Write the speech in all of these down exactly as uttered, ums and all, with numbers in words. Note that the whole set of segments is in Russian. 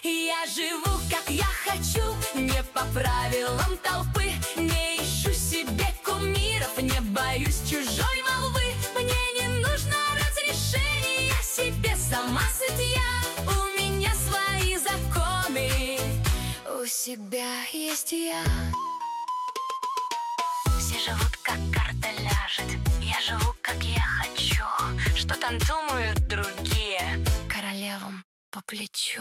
Я живу, как я хочу, не по правилам толпы. Не ищу себе кумиров, не боюсь чужой молвы. Мне не нужно разрешение, я себе сама сыт я. У меня свои законы, у себя есть я. Все живут, как карта ляжет, я живу, как я хочу. Что там думают другие, королевам по плечу.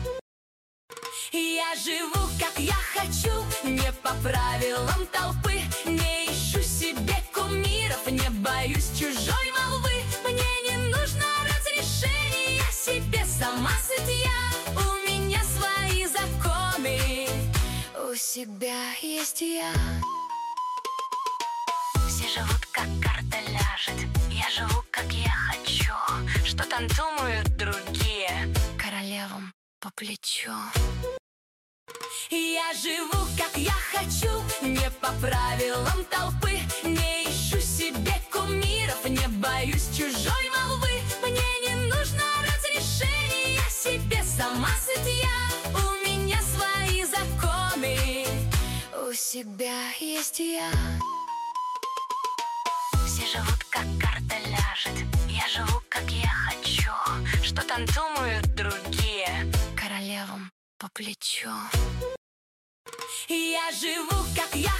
Я живу, как я хочу, не по правилам толпы. Не ищу себе кумиров, не боюсь чужой молвы. Мне не нужно разрешение, я себе сама сыт я. У меня свои законы, у себя есть я. Все живут, как карта ляжет, я живу, как я хочу. Что там думают другие, королевам по плечу. Я живу, как я хочу, не по правилам толпы. Не ищу себе кумиров, не боюсь чужой молвы. Мне не нужно разрешение, я себе сама сыт я. У меня свои законы, у себя есть я. Все живут, как карта ляжет, я живу, как я хочу. Что там думают другие, королевам по плечу. Я живу, как я